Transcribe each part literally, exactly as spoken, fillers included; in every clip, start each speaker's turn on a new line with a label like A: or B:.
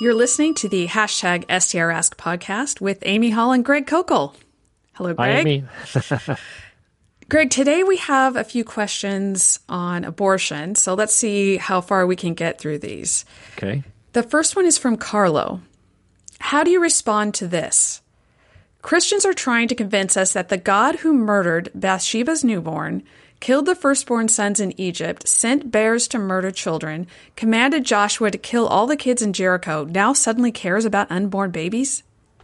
A: You're listening to the hashtag S T R Ask podcast with Amy Hall and Greg Kokel. Hello, Greg.
B: Hi, Amy.
A: Greg, today we have a few questions on abortion, so let's see how far we can get through these.
B: Okay.
A: The first one is from Carlo. How do you respond to this? Christians are trying to convince us that the God who murdered Bathsheba's newborn, killed the firstborn sons in Egypt, sent bears to murder children, commanded Joshua to kill all the kids in Jericho, now suddenly cares about unborn babies?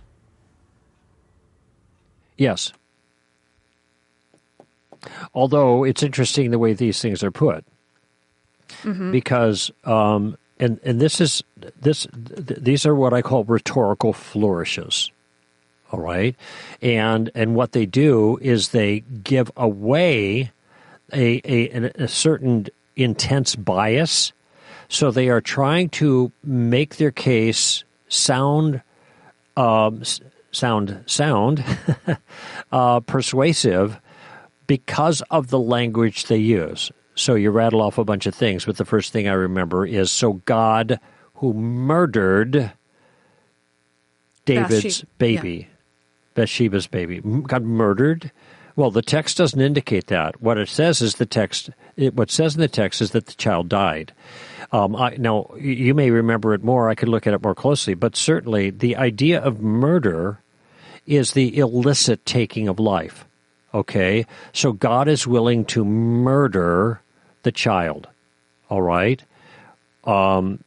B: Yes. Although it's interesting the way these things are put, mm-hmm. because um, and and this is this th- these are what I call rhetorical flourishes. All right, and and what they do is they give away a a, a certain intense bias, so they are trying to make their case sound um, sound sound uh, persuasive because of the language they use. So you rattle off a bunch of things, but the first thing I remember is, so God who murdered David's
A: Bathsheba,
B: baby.
A: Yeah.
B: Bathsheba's baby. God murdered? Well, the text doesn't indicate that. What it says is the text. It, what says in the text is that the child died. Um, I, now, you may remember it more. I could look at it more closely. But certainly the idea of murder is the illicit taking of life. Okay? So God is willing to murder the child. All right? Um,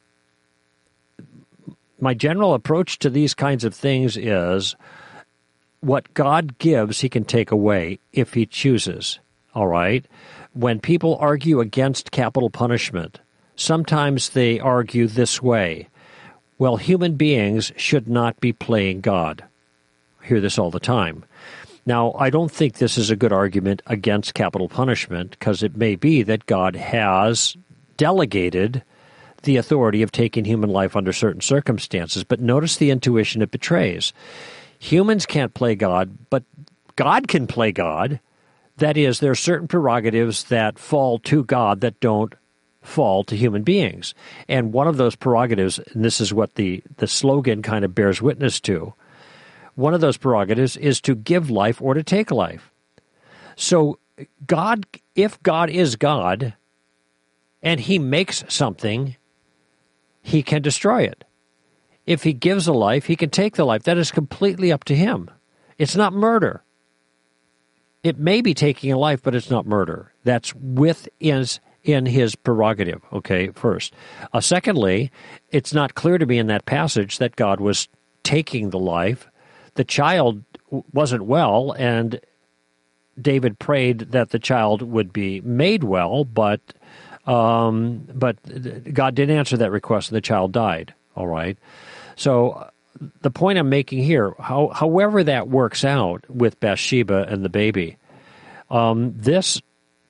B: my general approach to these kinds of things is, what God gives, he can take away if he chooses, all right? When people argue against capital punishment, sometimes they argue this way: well, human beings should not be playing God. I hear this all the time. Now, I don't think this is a good argument against capital punishment, because it may be that God has delegated the authority of taking human life under certain circumstances, but notice the intuition it betrays. Humans can't play God, but God can play God. That is, there are certain prerogatives that fall to God that don't fall to human beings. And one of those prerogatives, and this is what the, the slogan kind of bears witness to, one of those prerogatives is to give life or to take life. So God, if God is God, and he makes something, he can destroy it. If he gives a life, he can take the life. That is completely up to him. It's not murder. It may be taking a life, but it's not murder. That's within in his prerogative, okay, first. Uh, secondly, it's not clear to me in that passage that God was taking the life. The child wasn't well, and David prayed that the child would be made well, but um, but God didn't answer that request, and the child died, all right? So the point I'm making here, how, however that works out with Bathsheba and the baby, um, this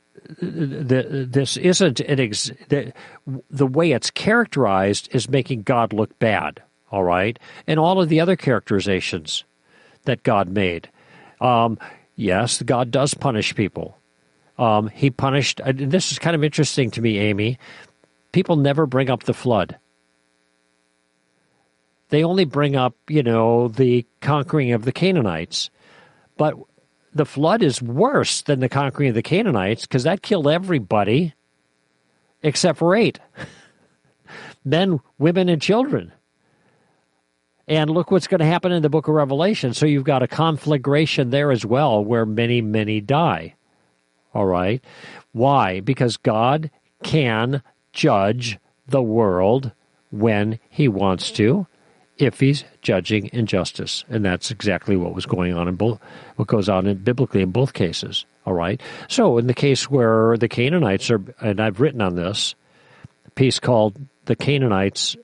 B: the, this isn't an ex, the, the way it's characterized is making God look bad, all right? And all of the other characterizations that God made. Um, yes, God does punish people. Um, he punished, and this is kind of interesting to me, Amy, people never bring up the flood. They only bring up, you know, the conquering of the Canaanites. But the flood is worse than the conquering of the Canaanites, because that killed everybody except for eight. Men, women, and children. And look what's going to happen in the book of Revelation. So you've got a conflagration there as well, where many, many die. All right? Why? Because God can judge the world when he wants to, if he's judging injustice. And that's exactly what was going on in both, what goes on in, biblically in both cases. All right? So in the case where the Canaanites are, and I've written on this, a piece called The Canaanites,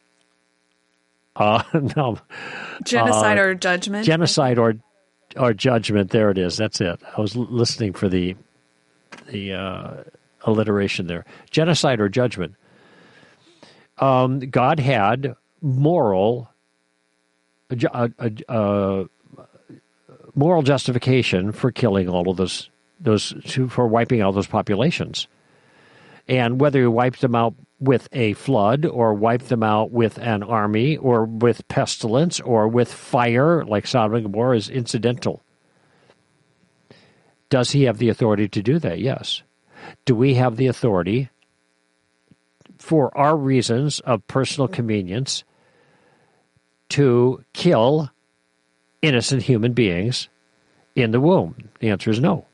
B: uh, no,
A: Genocide
B: uh,
A: or Judgment?
B: Genocide or or Judgment, there it is, that's it. I was l- listening for the, the uh, alliteration there. Genocide or Judgment. Um, God had moral uh, uh, moral justification for killing all of those those for wiping out those populations, and whether he wiped them out with a flood or wipe them out with an army or with pestilence or with fire like Sodom and Gomorrah is incidental. Does he have the authority to do that? Yes. Do we have the authority for our reasons of personal convenience to kill innocent human beings in the womb? The answer is no.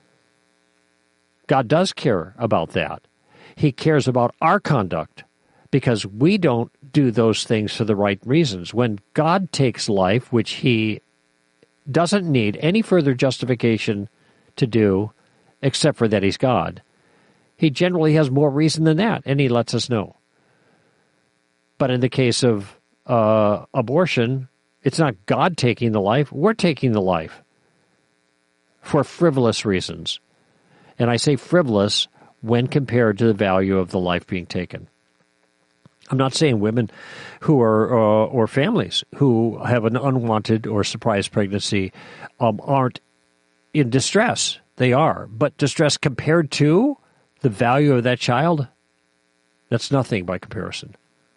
B: God does care about that. He cares about our conduct because we don't do those things for the right reasons. When God takes life, which he doesn't need any further justification to do except for that he's God, he generally has more reason than that, and he lets us know. But in the case of uh, abortion, it's not God taking the life, we're taking the life for frivolous reasons. And I say frivolous when compared to the value of the life being taken. I'm not saying women who are, uh, or families who have an unwanted or surprise pregnancy um, aren't in distress. They are. But distress compared to the value of that child, that's nothing by comparison.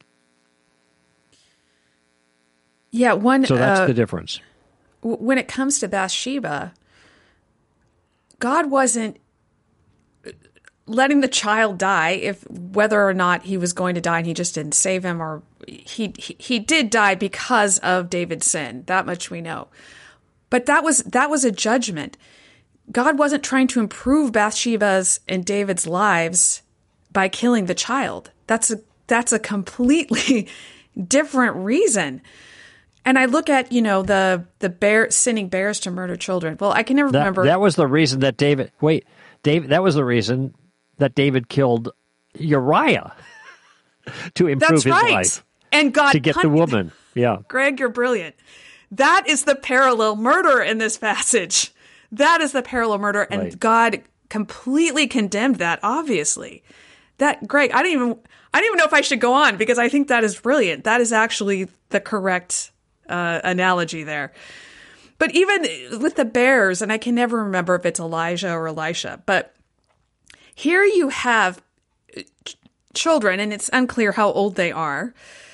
A: Yeah, one.
B: So that's
A: uh,
B: the difference.
A: W- when it comes to Bathsheba, God wasn't letting the child die if whether or not he was going to die and he just didn't save him, or he, he he did die because of David's sin. That much we know. But that was that was a judgment. God wasn't trying to improve Bathsheba's and David's lives by killing the child. That's a that's a completely different reason. And I look at, you know, the the bear sending bears to murder children. Well, I can never
B: that,
A: remember.
B: That was the reason that David wait, David that was the reason that David killed Uriah to improve
A: That's
B: his
A: right.
B: life.
A: And God
B: to get
A: pun-
B: the woman. Yeah.
A: Greg, you're brilliant. That is the parallel murder in this passage. That is the parallel murder, and
B: Right.
A: God completely condemned that, obviously. That, Greg, I don't even I don't even know if I should go on because I think that is brilliant. That is actually the correct uh, analogy there. But even with the bears, and I can never remember if it's Elijah or Elisha, but here you have ch- children, and it's unclear how old they are,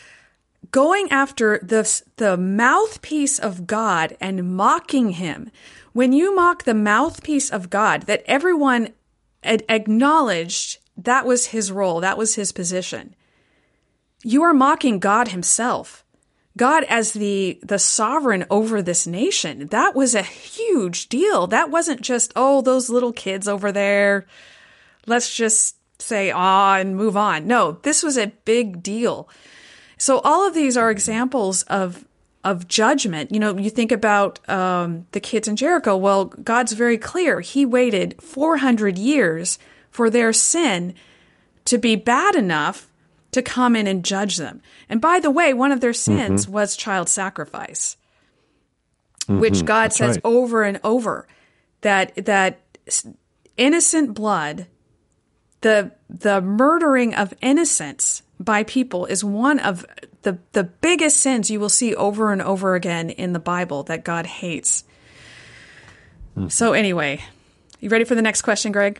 A: going after the, the mouthpiece of God and mocking him. When you mock the mouthpiece of God, that everyone ad- acknowledged that was his role, that was his position, you are mocking God himself. God as the, the sovereign over this nation. That was a huge deal. That wasn't just, oh, those little kids over there, let's just say, ah, and move on. No, this was a big deal. So all of these are examples of of judgment. You know, you think about um, the kids in Jericho. Well, God's very clear. He waited four hundred years for their sin to be bad enough to come in and judge them. And by the way, one of their sins mm-hmm. was child sacrifice, mm-hmm. which God
B: That's
A: says
B: right.
A: over and over that that innocent blood, the the murdering of innocents by people is one of the, the biggest sins you will see over and over again in the Bible that God hates. Mm. So anyway, you ready for the next question, Greg?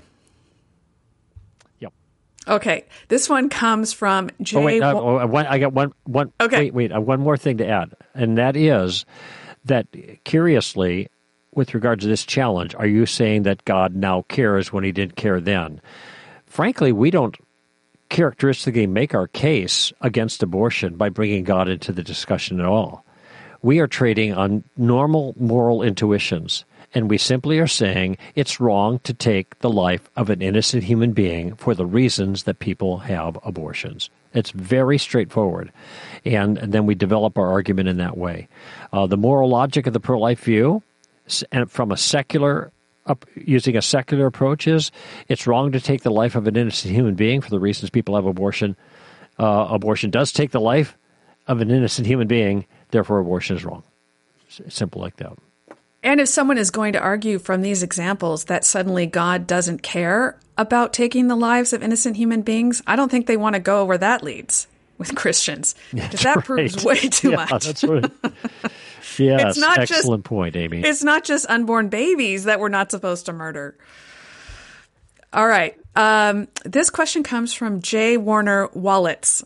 B: Yep.
A: Okay. This one comes from Jay.
B: Oh, wait, no, oh, one, I got one, one,
A: okay.
B: wait, wait, uh, one more thing to add. And that is that, curiously, with regard to this challenge, are you saying that God now cares when he didn't care then? Frankly, we don't characteristically make our case against abortion by bringing God into the discussion at all. We are trading on normal moral intuitions, and we simply are saying it's wrong to take the life of an innocent human being for the reasons that people have abortions. It's very straightforward, and, and then we develop our argument in that way. Uh, the moral logic of the pro-life view, and from a secular Up, using a secular approach is it's wrong to take the life of an innocent human being for the reasons people have abortion. Uh, abortion does take the life of an innocent human being, therefore abortion is wrong. It's simple like that.
A: And if someone is going to argue from these examples that suddenly God doesn't care about taking the lives of innocent human beings, I don't think they want to go where that leads with Christians. Because that
B: right.
A: proves way too
B: yeah,
A: much.
B: That's right. Yes,
A: it's not
B: excellent
A: just,
B: point, Amy.
A: It's not just unborn babies that we're not supposed to murder. All right. Um, this question comes from J. Warner Wallets.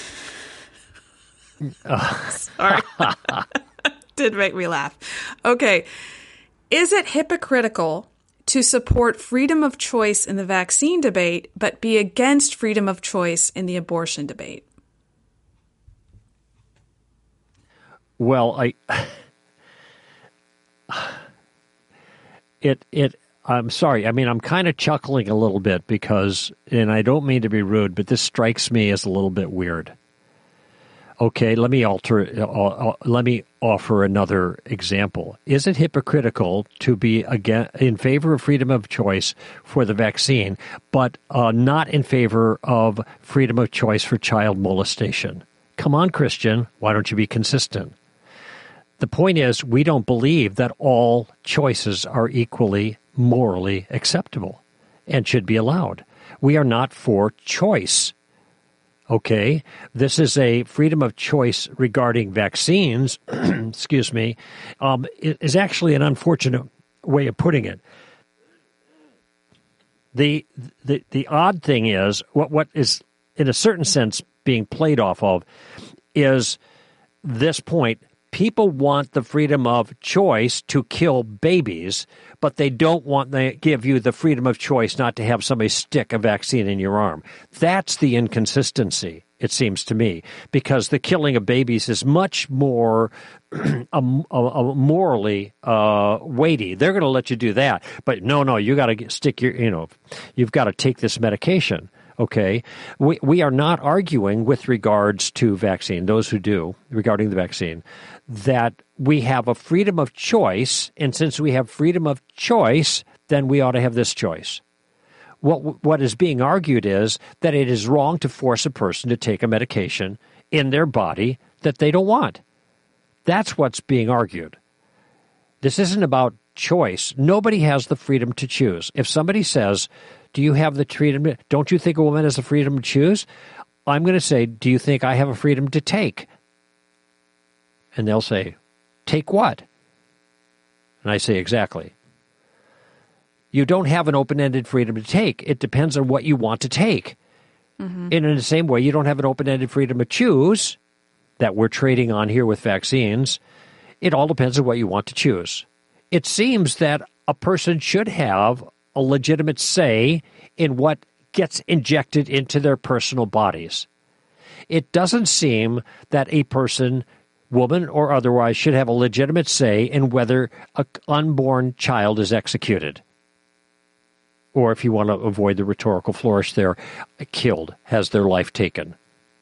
A: Uh. Sorry. Did make me laugh. Okay. Is it hypocritical to support freedom of choice in the vaccine debate, but be against freedom of choice in the abortion debate?
B: Well, I it it I'm sorry. I mean, I'm kind of chuckling a little bit because, and I don't mean to be rude, but this strikes me as a little bit weird. Okay, let me alter. Uh, let me offer another example. Is it hypocritical to be again in favor of freedom of choice for the vaccine, but uh, not in favor of freedom of choice for child molestation? Come on, Christian. Why don't you be consistent? The point is, we don't believe that all choices are equally morally acceptable and should be allowed. We are not for choice. Okay, this is a freedom of choice regarding vaccines, excuse me, um, it is actually an unfortunate way of putting it. The, the the odd thing is, what what is, in a certain sense, being played off of is this point. People want the freedom of choice to kill babies, but they don't want to give you the freedom of choice not to have somebody stick a vaccine in your arm. That's the inconsistency, it seems to me, because the killing of babies is much more a, a, a morally uh, weighty. They're going to let you do that, but no, no, you got to stick your, you know, you've got to take this medication. Okay, we we are not arguing with regards to vaccine, those who do, regarding the vaccine, that we have a freedom of choice, and since we have freedom of choice, then we ought to have this choice. What what is being argued is that it is wrong to force a person to take a medication in their body that they don't want. That's what's being argued. This isn't about choice. Nobody has the freedom to choose. If somebody says, do you have the freedom? Don't you think a woman has the freedom to choose? I'm going to say, do you think I have a freedom to take? And they'll say, take what? And I say, exactly. You don't have an open-ended freedom to take. It depends on what you want to take. Mm-hmm. And in the same way, you don't have an open-ended freedom to choose that we're trading on here with vaccines. It all depends on what you want to choose. It seems that a person should have a legitimate say in what gets injected into their personal bodies. It doesn't seem that a person, woman or otherwise, should have a legitimate say in whether an unborn child is executed. Or, if you want to avoid the rhetorical flourish there, killed, has their life taken.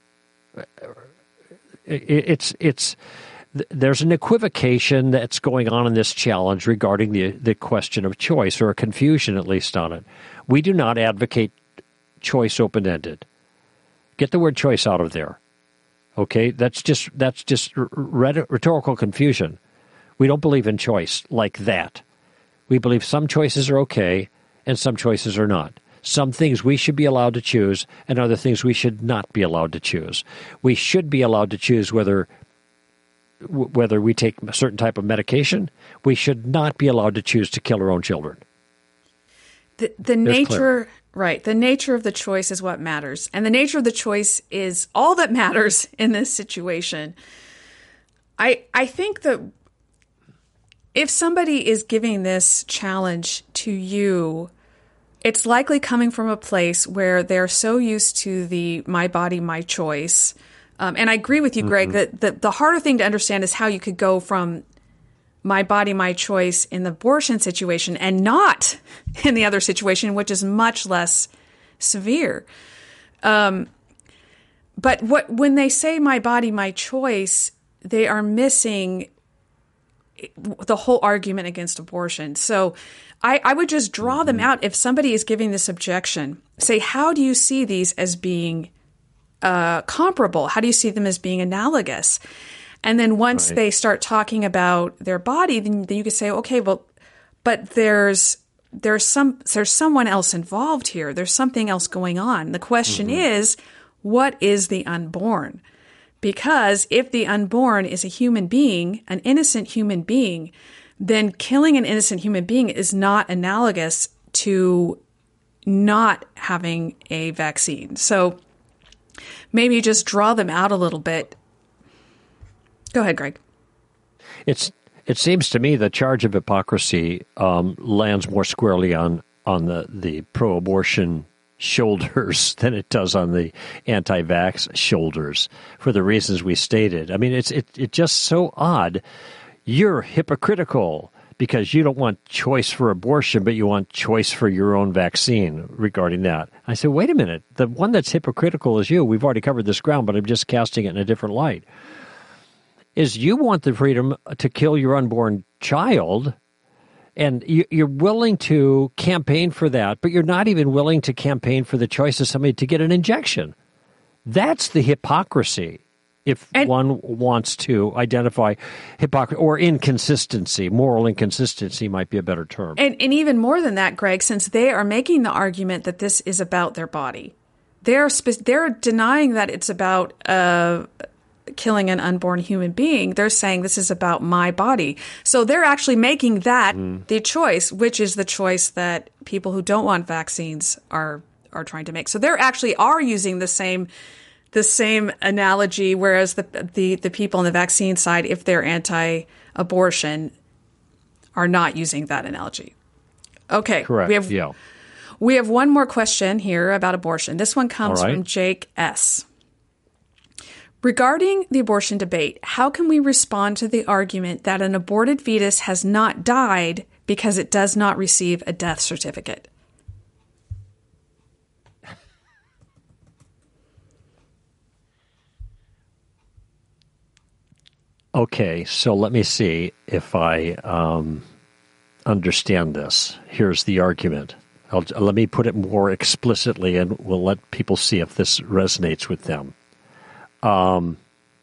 B: It's it's there's an equivocation that's going on in this challenge regarding the the question of choice, or a confusion at least on it. We do not advocate choice open-ended. Get the word choice out of there. Okay, that's just that's just rhetorical confusion. We don't believe in choice like that. We believe some choices are okay and some choices are not. Some things we should be allowed to choose and other things we should not be allowed to choose. We should be allowed to choose whether whether we take a certain type of medication. We should not be allowed to choose to kill our own children.
A: The, the nature, right, the nature of the choice is what matters. And the nature of the choice is all that matters in this situation. I I think that if somebody is giving this challenge to you, it's likely coming from a place where they're so used to the my body, my choice. Um, and I agree with you, Greg, mm-hmm. that the, the harder thing to understand is how you could go from my body, my choice in the abortion situation and not in the other situation, which is much less severe. Um, but what when they say my body, my choice, they are missing the whole argument against abortion. So I, I would just draw mm-hmm. them out. If somebody is giving this objection, say, how do you see these as being uh, comparable? How do you see them as being analogous? And then once right. they start talking about their body, then, then you could say, okay, well, but there's there's some there's someone else involved here. There's something else going on. The question mm-hmm. is, what is the unborn? Because if the unborn is a human being, an innocent human being, then killing an innocent human being is not analogous to not having a vaccine. So maybe just draw them out a little bit. Go ahead, Greg.
B: It's it seems to me the charge of hypocrisy um, lands more squarely on on the, the pro-abortion shoulders than it does on the anti-vax shoulders for the reasons we stated. I mean, it's it it just so odd. You're hypocritical because you don't want choice for abortion, but you want choice for your own vaccine regarding that. I said, wait a minute. The one that's hypocritical is you. We've already covered this ground, but I'm just casting it in a different light. Is you want the freedom to kill your unborn child, and you're willing to campaign for that, but you're not even willing to campaign for the choice of somebody to get an injection. That's the hypocrisy. If and, one wants to identify hypocrisy or inconsistency, moral inconsistency might be a better term.
A: And, and even more than that, Greg, since they are making the argument that this is about their body, they're spe- they're denying that it's about uh, killing an unborn human being. They're saying this is about my body. So they're actually making that mm. the choice, which is the choice that people who don't want vaccines are are trying to make. So they're actually are using the same. The same analogy, whereas the, the the people on the vaccine side, if they're anti-abortion, are not using that analogy. Okay,
B: correct.
A: We have,
B: yeah.
A: we have one more question here about abortion. This one comes
B: right.
A: from Jake S. Regarding the abortion debate, how can we respond to the argument that an aborted fetus has not died because it does not receive a death certificate?
B: Okay, so let me see if I um, understand this. Here's the argument. I'll, let me put it more explicitly, and we'll let people see if this resonates with them. Um,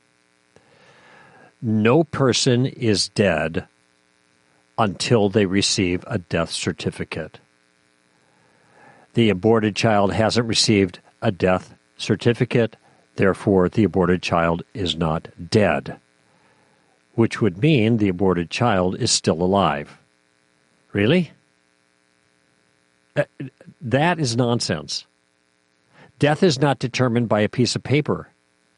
B: no person is dead until they receive a death certificate. The aborted child hasn't received a death certificate, therefore the aborted child is not dead, which would mean the aborted child is still alive. Really? Uh, that is nonsense. Death is not determined by a piece of paper.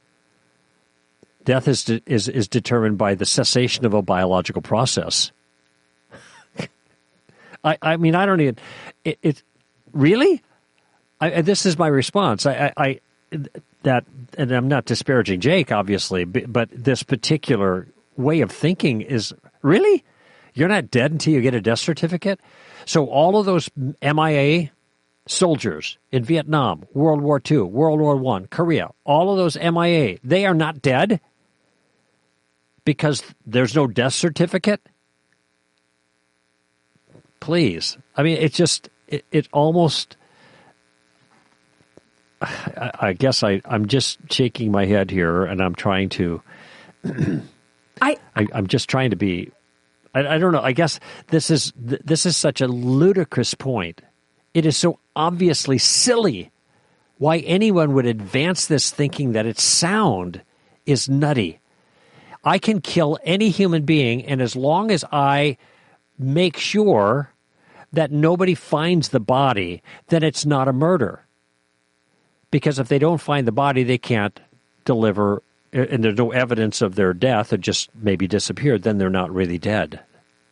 B: Death is de- is is determined by the cessation of a biological process. I I mean I don't even it, it really. I, this is my response. I, I, I that and I'm not disparaging Jake, obviously, but this particular way of thinking is, really? You're not dead until you get a death certificate? So all of those M I A soldiers in Vietnam, World War Two, World War One, Korea, all of those M I A, they are not dead because there's no death certificate? Please. I mean, it just, it, it almost, I, I guess I, I'm just shaking my head here and I'm trying to... I, I, I'm just trying to be, I, I don't know, I guess this is this is such a ludicrous point. It is so obviously silly. Why anyone would advance this thinking that it's sound is nutty. I can kill any human being, and as long as I make sure that nobody finds the body, then it's not a murder. Because if they don't find the body, they can't deliver, and there's no evidence of their death, it just maybe disappeared, then they're not really dead.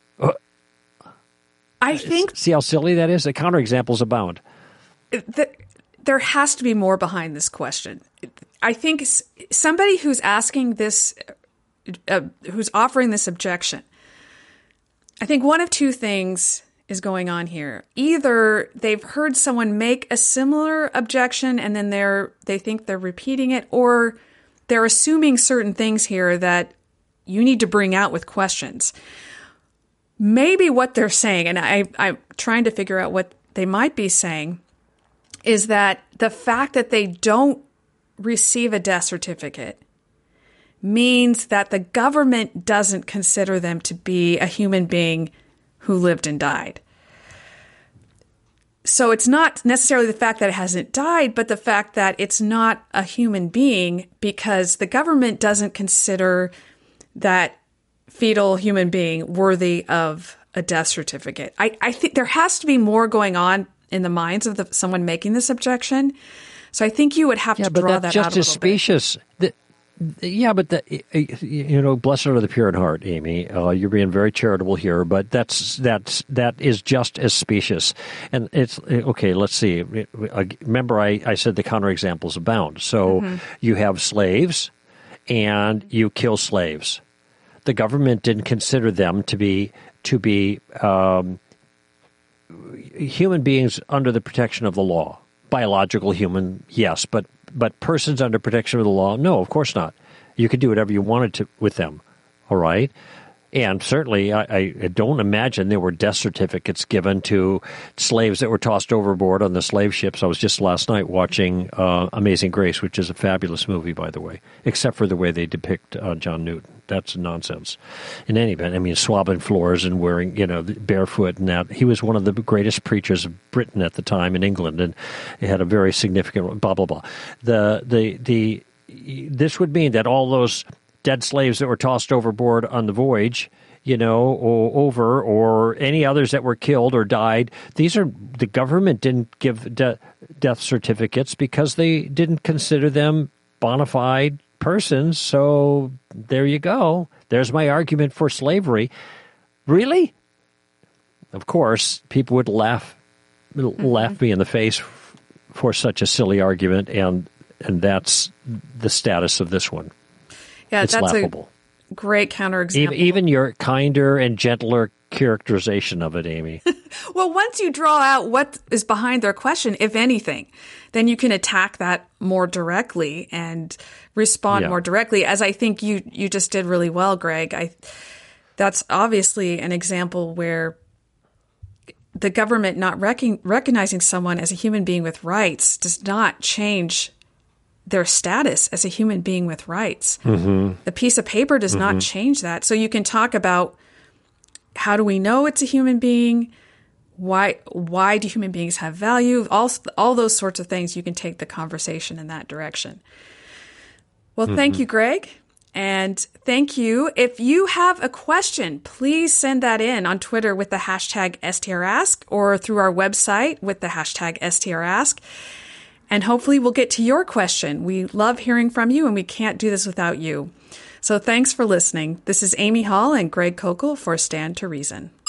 A: I think...
B: See how silly that is? The counterexamples abound.
A: The, there has to be more behind this question. I think somebody who's asking this, uh, who's offering this objection, I think one of two things is going on here. Either they've heard someone make a similar objection and then they're they think they're repeating it, or they're assuming certain things here that you need to bring out with questions. Maybe what they're saying, and I, I'm trying to figure out what they might be saying, is that the fact that they don't receive a death certificate means that the government doesn't consider them to be a human being who lived and died. So it's not necessarily the fact that it hasn't died, but the fact that it's not a human being because the government doesn't consider that fetal human being worthy of a death certificate. I, I think there has to be more going on in the minds of the, someone making this objection. So I think you would have
B: yeah,
A: to
B: but
A: draw
B: that's
A: that out
B: just
A: a
B: as
A: little bit.
B: specious. The, yeah, but the, you know, blessed are the pure in heart, Amy. Uh, you're being very charitable here, but that's that's that is just as specious. And it's okay. Let's see. Remember, I, I said the counterexamples abound. So mm-hmm. you have slaves, and you kill slaves. The government didn't consider them to be to be um, human beings under the protection of the law. Biological human, yes, but but persons under protection of the law, no, of course not. You could do whatever you wanted to with them, all right? And certainly, I, I don't imagine there were death certificates given to slaves that were tossed overboard on the slave ships. I was just last night watching uh, Amazing Grace, which is a fabulous movie, by the way, except for the way they depict uh, John Newton. That's nonsense. In any event, I mean, swabbing floors and wearing, you know, barefoot and that. He was one of the greatest preachers of Britain at the time in England, and he had a very significant blah, blah, blah. The, the, the, this would mean that all those dead slaves that were tossed overboard on the voyage, you know, or over, or any others that were killed or died, these are, the government didn't give de- death certificates because they didn't consider them bona fide persons. So there you go. There's my argument for slavery. Really? Of course, people would laugh, mm-hmm. laugh me in the face for such a silly argument, and and that's the status of this one.
A: Yeah,
B: it's
A: that's
B: laughable.
A: A great counterexample.
B: Even, even your kinder and gentler characterization of it, Amy.
A: Well, once you draw out what is behind their question, if anything, then you can attack that more directly and respond yeah. more directly, as I think you you just did really well, Greg. I that's obviously an example where the government not rec- recognizing someone as a human being with rights does not change their status as a human being with rights. Mm-hmm. The piece of paper does mm-hmm. not change that. So you can talk about how do we know it's a human being? Why why do human beings have value? All, all those sorts of things, you can take the conversation in that direction. Well, mm-hmm. thank you, Greg. And thank you. If you have a question, please send that in on Twitter with the hashtag S T R Ask or through our website with the hashtag S T R Ask. And hopefully we'll get to your question. We love hearing from you, and we can't do this without you. So thanks for listening. This is Amy Hall and Greg Kokel for Stand to Reason.